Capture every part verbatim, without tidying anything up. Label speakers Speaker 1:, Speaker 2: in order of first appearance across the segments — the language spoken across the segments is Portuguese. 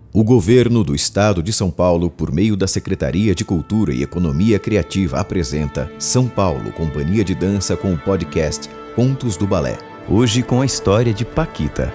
Speaker 1: O governo do estado de São Paulo, por meio da Secretaria de Cultura e Economia Criativa, apresenta São Paulo Companhia de Dança com o podcast Contos do Balé. Hoje com a história de Paquita.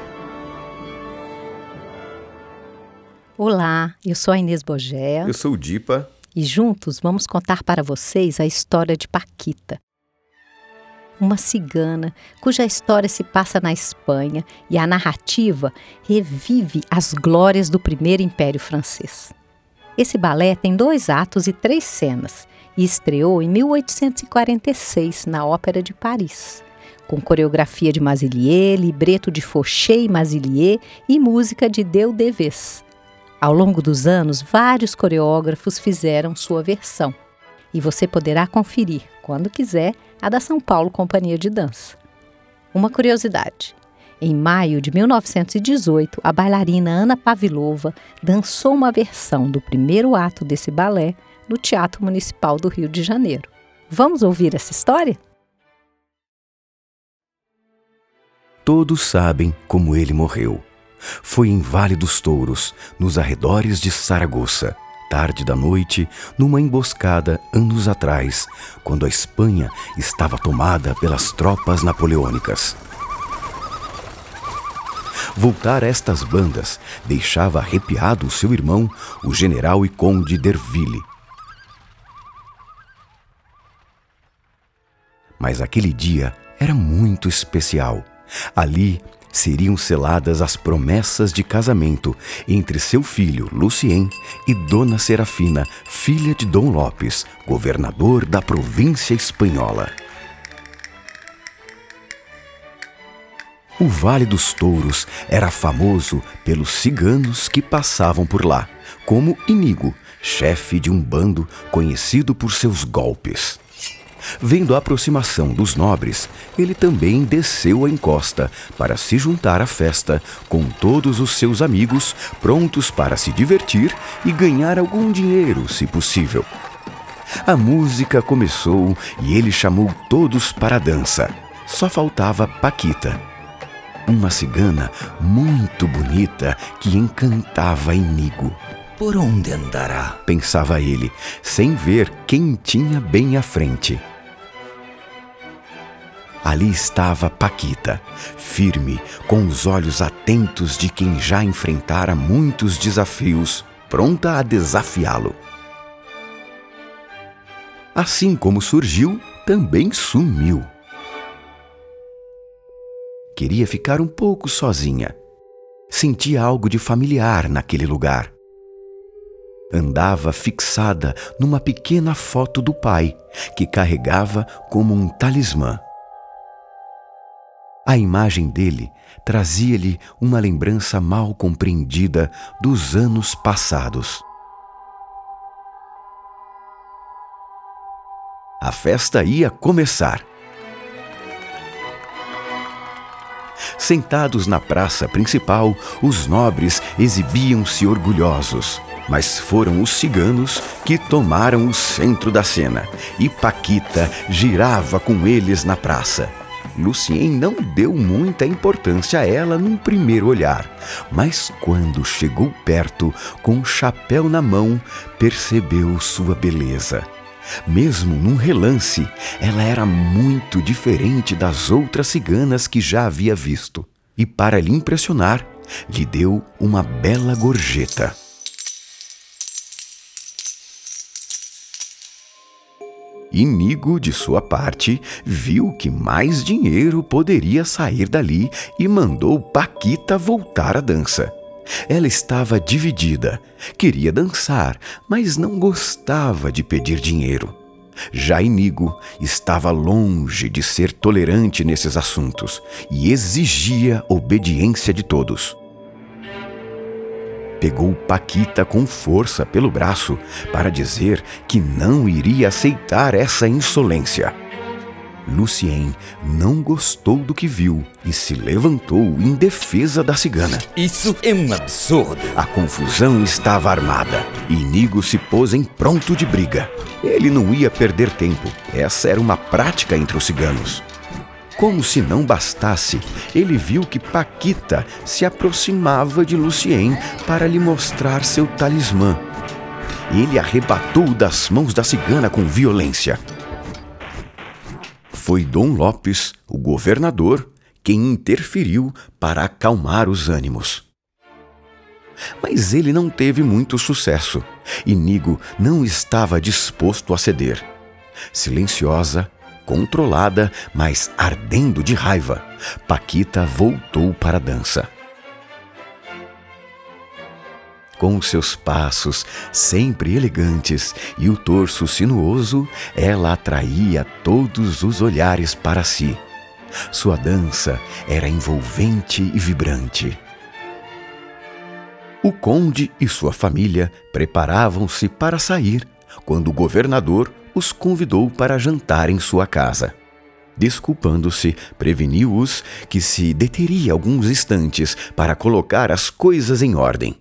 Speaker 2: Olá, eu sou a Inês Bogea.
Speaker 1: Eu sou o Dipa.
Speaker 2: E juntos vamos contar para vocês a história de Paquita. Uma cigana cuja história se passa na Espanha e a narrativa revive as glórias do primeiro Império Francês. Esse balé tem dois atos e três cenas e estreou em mil oitocentos e quarenta e seis na Ópera de Paris, com coreografia de Mazilier, libreto de Fauché e Mazilier e música de Deu-Deves. Ao longo dos anos, vários coreógrafos fizeram sua versão e você poderá conferir, quando quiser, a da São Paulo Companhia de Dança. Uma curiosidade: em maio de mil novecentos e dezoito, a bailarina Ana Pavlova dançou uma versão do primeiro ato desse balé no Teatro Municipal do Rio de Janeiro. Vamos ouvir essa história?
Speaker 3: Todos sabem como ele morreu. Foi em Vale dos Touros, nos arredores de Saragoça, tarde da noite, numa emboscada anos atrás, quando a Espanha estava tomada pelas tropas napoleônicas. Voltar a estas bandas deixava arrepiado o seu irmão, o general e conde d'Herville. Mas aquele dia era muito especial. Ali seriam seladas as promessas de casamento entre seu filho Lucien e Dona Serafina, filha de Dom Lopes, governador da província espanhola. O Vale dos Touros era famoso pelos ciganos que passavam por lá, como Inigo, chefe de um bando conhecido por seus golpes. Vendo a aproximação dos nobres, ele também desceu a encosta para se juntar à festa com todos os seus amigos, prontos para se divertir e ganhar algum dinheiro, se possível. A música começou e ele chamou todos para a dança. Só faltava Paquita, uma cigana muito bonita que encantava Inigo.
Speaker 4: Por onde andará?
Speaker 3: Pensava ele, sem ver quem tinha bem à frente. Ali estava Paquita, firme, com os olhos atentos de quem já enfrentara muitos desafios, pronta a desafiá-lo. Assim como surgiu, também sumiu. Queria ficar um pouco sozinha. Sentia algo de familiar naquele lugar. Andava fixada numa pequena foto do pai, que carregava como um talismã. A imagem dele trazia-lhe uma lembrança mal compreendida dos anos passados. A festa ia começar. Sentados na praça principal, os nobres exibiam-se orgulhosos. Mas foram os ciganos que tomaram o centro da cena, e Paquita girava com eles na praça. Lucien não deu muita importância a ela num primeiro olhar, mas quando chegou perto, com o chapéu na mão, percebeu sua beleza. Mesmo num relance, ela era muito diferente das outras ciganas que já havia visto, e para lhe impressionar, lhe deu uma bela gorjeta. Inigo, de sua parte, viu que mais dinheiro poderia sair dali e mandou Paquita voltar à dança. Ela estava dividida, queria dançar, mas não gostava de pedir dinheiro. Já Inigo estava longe de ser tolerante nesses assuntos e exigia obediência de todos. Pegou Paquita com força pelo braço para dizer que não iria aceitar essa insolência. Lucien não gostou do que viu e se levantou em defesa da cigana.
Speaker 4: Isso é um absurdo!
Speaker 3: A confusão estava armada e Inigo se pôs em pronto de briga. Ele não ia perder tempo. Essa era uma prática entre os ciganos. Como se não bastasse, ele viu que Paquita se aproximava de Lucien para lhe mostrar seu talismã. Ele arrebatou das mãos da cigana com violência. Foi Dom Lopes, o governador, quem interferiu para acalmar os ânimos. Mas ele não teve muito sucesso. Iñigo não estava disposto a ceder. Silenciosa, controlada, mas ardendo de raiva, Paquita voltou para a dança. Com seus passos sempre elegantes e o torso sinuoso, ela atraía todos os olhares para si. Sua dança era envolvente e vibrante. O conde e sua família preparavam-se para sair, quando o governador os convidou para jantar em sua casa. Desculpando-se, preveniu-os que se deteria alguns instantes para colocar as coisas em ordem.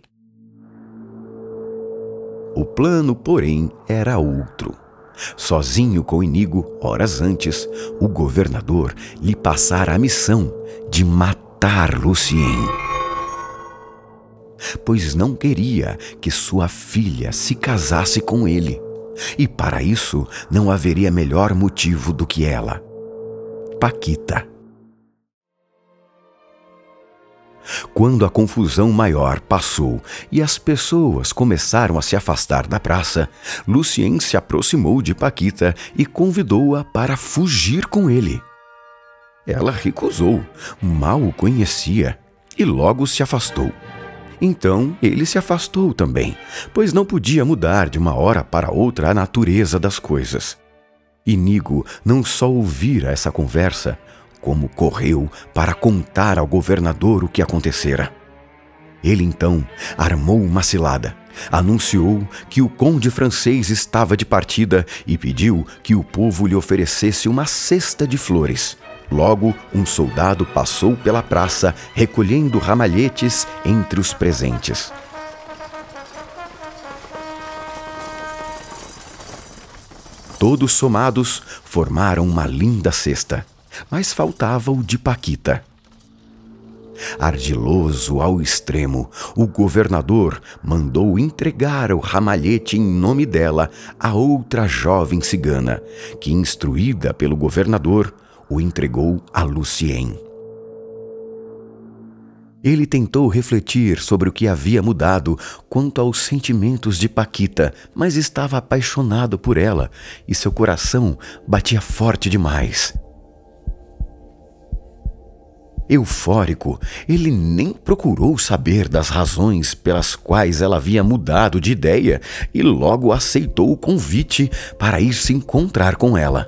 Speaker 3: O plano, porém, era outro. Sozinho com Iñigo, horas antes, o governador lhe passara a missão de matar Lucien, pois não queria que sua filha se casasse com ele. E para isso não haveria melhor motivo do que ela, Paquita. Quando a confusão maior passou e as pessoas começaram a se afastar da praça, Lucien se aproximou de Paquita e convidou-a para fugir com ele. Ela recusou, mal o conhecia, e logo se afastou. Então ele se afastou também, pois não podia mudar de uma hora para outra a natureza das coisas. Iñigo não só ouvira essa conversa, como correu para contar ao governador o que acontecera. Ele então armou uma cilada, anunciou que o conde francês estava de partida e pediu que o povo lhe oferecesse uma cesta de flores. Logo, um soldado passou pela praça recolhendo ramalhetes entre os presentes. Todos somados formaram uma linda cesta, mas faltava o de Paquita. Ardiloso ao extremo, o governador mandou entregar o ramalhete em nome dela a outra jovem cigana, que, instruída pelo governador, o entregou a Lucien. Ele tentou refletir sobre o que havia mudado quanto aos sentimentos de Paquita, mas estava apaixonado por ela e seu coração batia forte demais. Eufórico, ele nem procurou saber das razões pelas quais ela havia mudado de ideia e logo aceitou o convite para ir se encontrar com ela.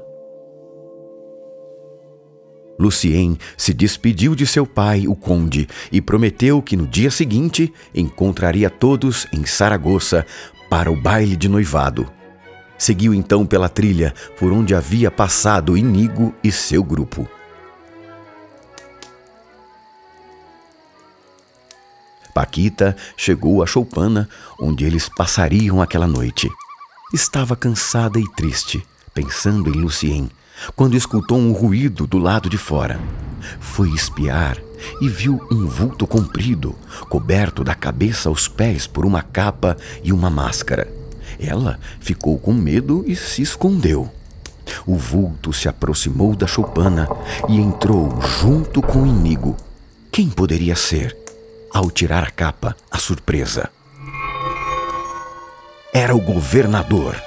Speaker 3: Lucien se despediu de seu pai, o conde, e prometeu que no dia seguinte encontraria todos em Saragoça para o baile de noivado. Seguiu então pela trilha por onde havia passado Iñigo e seu grupo. Paquita chegou a Choupana, onde eles passariam aquela noite. Estava cansada e triste, pensando em Lucien, quando escutou um ruído do lado de fora. Foi espiar e viu um vulto comprido, coberto da cabeça aos pés por uma capa e uma máscara. Ela ficou com medo e se escondeu. O vulto se aproximou da choupana e entrou junto com Iñigo. Quem poderia ser? Ao tirar a capa, a surpresa. Era o governador.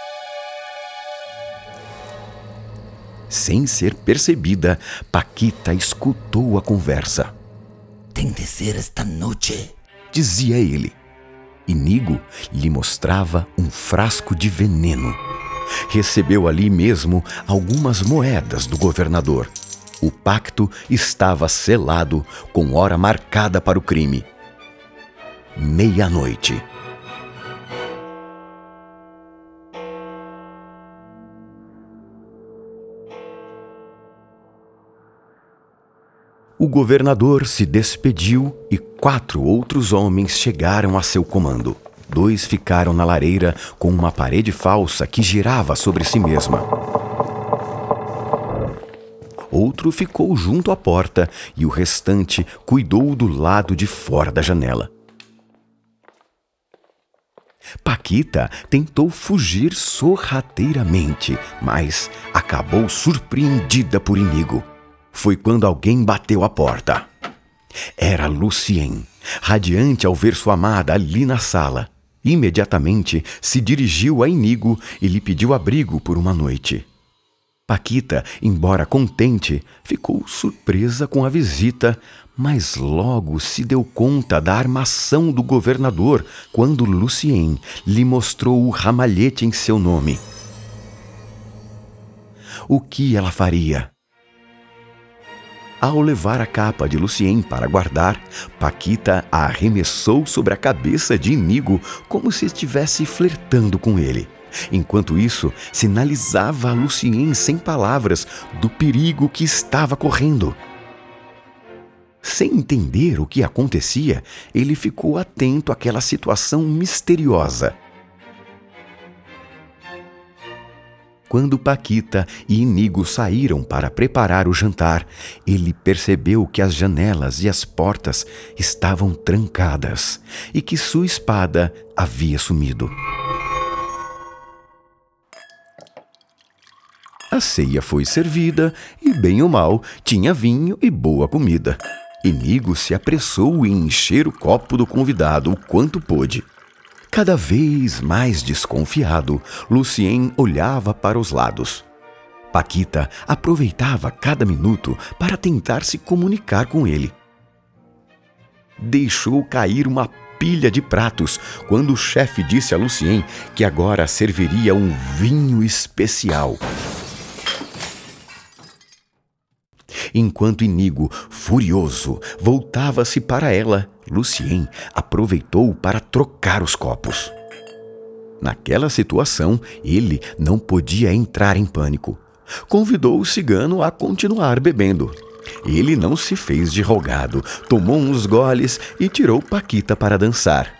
Speaker 3: Sem ser percebida, Paquita escutou a conversa.
Speaker 4: Tem de ser esta noite,
Speaker 3: dizia ele. Iñigo lhe mostrava um frasco de veneno. Recebeu ali mesmo algumas moedas do governador. O pacto estava selado com hora marcada para o crime. Meia-noite. O governador se despediu e quatro outros homens chegaram a seu comando. Dois ficaram na lareira com uma parede falsa que girava sobre si mesma. outro ficou junto à porta e o restante cuidou do lado de fora da janela. Paquita tentou fugir sorrateiramente, mas acabou surpreendida por Inígo. Foi quando alguém bateu à porta. Era Lucien, radiante ao ver sua amada ali na sala. Imediatamente se dirigiu a Inígo e lhe pediu abrigo por uma noite. Paquita, embora contente, ficou surpresa com a visita, mas logo se deu conta da armação do governador quando Lucien lhe mostrou o ramalhete em seu nome. O que ela faria? Ao levar a capa de Lucien para guardar, Paquita a arremessou sobre a cabeça de Inígo como se estivesse flertando com ele. Enquanto isso, sinalizava a Lucien sem palavras do perigo que estava correndo. Sem entender o que acontecia, ele ficou atento àquela situação misteriosa. Quando Paquita e Inígo saíram para preparar o jantar, ele percebeu que as janelas e as portas estavam trancadas e que sua espada havia sumido. A ceia foi servida e, bem ou mal, tinha vinho e boa comida. Inígo se apressou em encher o copo do convidado o quanto pôde. Cada vez mais desconfiado, Lucien olhava para os lados. Paquita aproveitava cada minuto para tentar se comunicar com ele. Deixou cair uma pilha de pratos quando o chefe disse a Lucien que agora serviria um vinho especial. Enquanto Inígo, furioso, voltava-se para ela, Lucien aproveitou para trocar os copos. Naquela situação, ele não podia entrar em pânico. Convidou o cigano a continuar bebendo. Ele não se fez de rogado, tomou uns goles e tirou Paquita para dançar.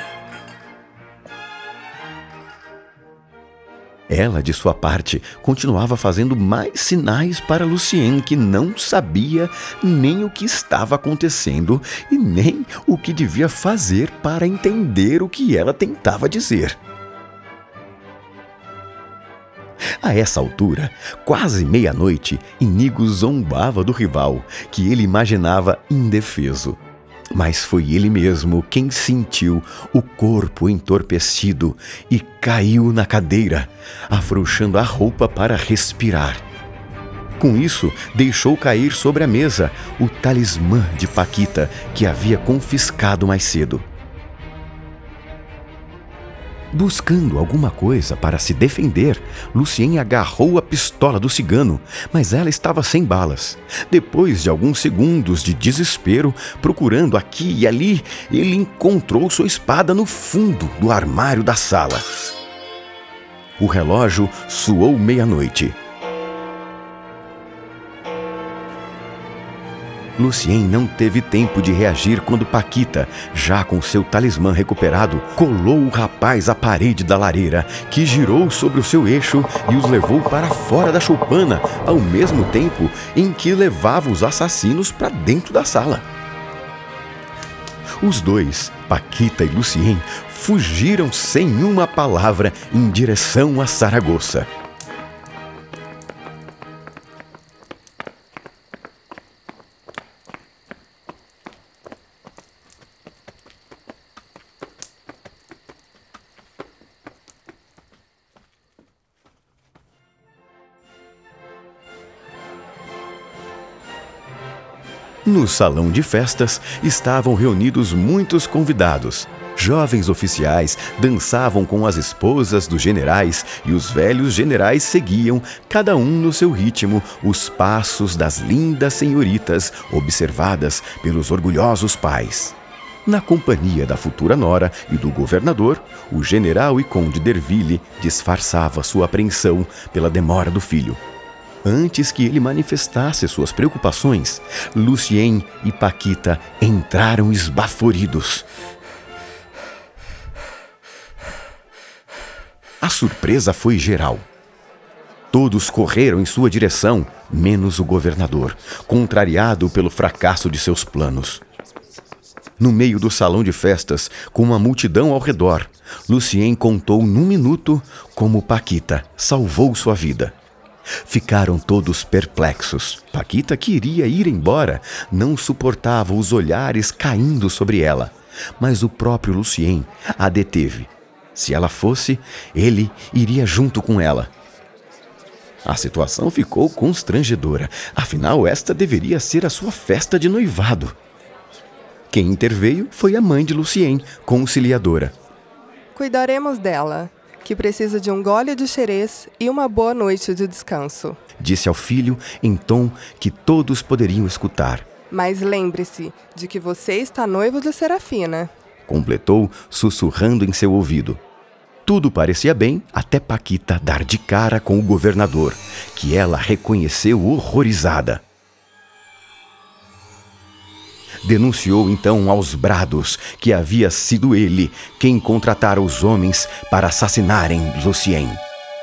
Speaker 3: Ela, de sua parte, continuava fazendo mais sinais para Lucien, que não sabia nem o que estava acontecendo e nem o que devia fazer para entender o que ela tentava dizer. A essa altura, quase meia-noite, Inígo zombava do rival, que ele imaginava indefeso. Mas foi ele mesmo quem sentiu o corpo entorpecido e caiu na cadeira, afrouxando a roupa para respirar. Com isso, deixou cair sobre a mesa o talismã de Paquita que havia confiscado mais cedo. Buscando alguma coisa para se defender, Lucien agarrou a pistola do cigano, mas ela estava sem balas. Depois de alguns segundos de desespero, procurando aqui e ali, ele encontrou sua espada no fundo do armário da sala. O relógio soou meia-noite. Lucien não teve tempo de reagir quando Paquita, já com seu talismã recuperado, colou o rapaz à parede da lareira, que girou sobre o seu eixo e os levou para fora da choupana, ao mesmo tempo em que levava os assassinos para dentro da sala. Os dois, Paquita e Lucien, fugiram sem uma palavra em direção a Saragoça. No salão de festas estavam reunidos muitos convidados. Jovens oficiais dançavam com as esposas dos generais e os velhos generais seguiam, cada um no seu ritmo, os passos das lindas senhoritas observadas pelos orgulhosos pais. Na companhia da futura nora e do governador, o general e conde d'Herville disfarçava sua apreensão pela demora do filho. Antes que ele manifestasse suas preocupações, Lucien e Paquita entraram esbaforidos. A surpresa foi geral. Todos correram em sua direção, menos o governador, contrariado pelo fracasso de seus planos. No meio do salão de festas, com uma multidão ao redor, Lucien contou num minuto como Paquita salvou sua vida. Ficaram todos perplexos. Paquita queria ir embora, não suportava os olhares caindo sobre ela. Mas o próprio Lucien a deteve. Se ela fosse, ele iria junto com ela. A situação ficou constrangedora. Afinal, esta deveria ser a sua festa de noivado. Quem interveio foi a mãe de Lucien, conciliadora.
Speaker 5: Cuidaremos dela, que precisa de um gole de xerez e uma boa noite de descanso.
Speaker 3: Disse ao filho em tom que todos poderiam escutar.
Speaker 5: Mas lembre-se de que você está noivo de Serafina.
Speaker 3: Completou, sussurrando em seu ouvido. Tudo parecia bem até Paquita dar de cara com o governador, que ela reconheceu horrorizada. Denunciou então aos brados que havia sido ele quem contratara os homens para assassinarem Lucien.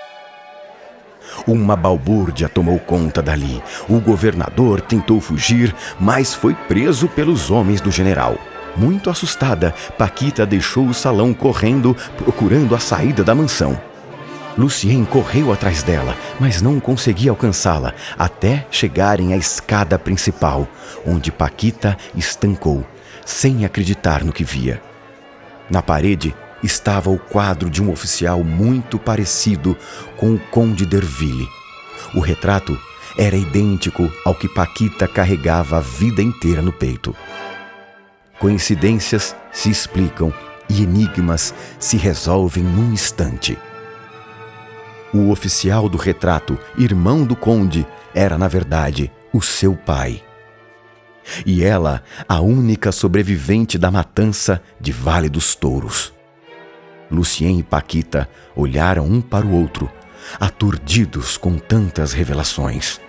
Speaker 3: Uma balbúrdia tomou conta dali. O governador tentou fugir, mas foi preso pelos homens do general. Muito assustada, Paquita deixou o salão correndo, procurando a saída da mansão. Lucien correu atrás dela, mas não conseguia alcançá-la, até chegarem à escada principal, onde Paquita estancou, sem acreditar no que via. Na parede estava o quadro de um oficial muito parecido com o Conde d'Herville. O retrato era idêntico ao que Paquita carregava a vida inteira no peito. Coincidências se explicam e enigmas se resolvem num instante. O oficial do retrato, irmão do conde, era, na verdade, o seu pai. E ela, a única sobrevivente da matança de Vale dos Touros. Lucien e Paquita olharam um para o outro, aturdidos com tantas revelações.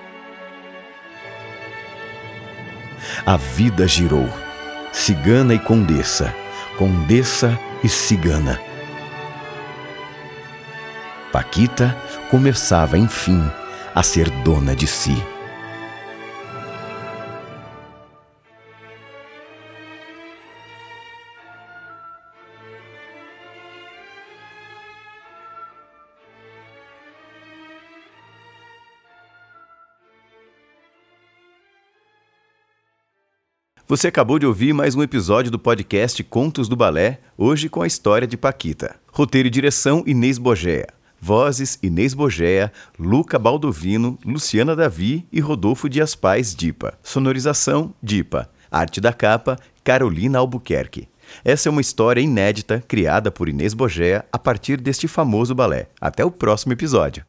Speaker 3: A vida girou. Cigana e condessa, condessa e cigana. Paquita começava, enfim, a ser dona de si.
Speaker 1: Você acabou de ouvir mais um episódio do podcast Contos do Balé, hoje com a história de Paquita. Roteiro e direção, Inês Bogea. Vozes, Inês Bogea, Luca Baldovino, Luciana Davi e Rodolfo Dias Pais Dipa. Sonorização, Dipa. Arte da capa, Carolina Albuquerque. Essa é uma história inédita criada por Inês Bogea a partir deste famoso balé. Até o próximo episódio.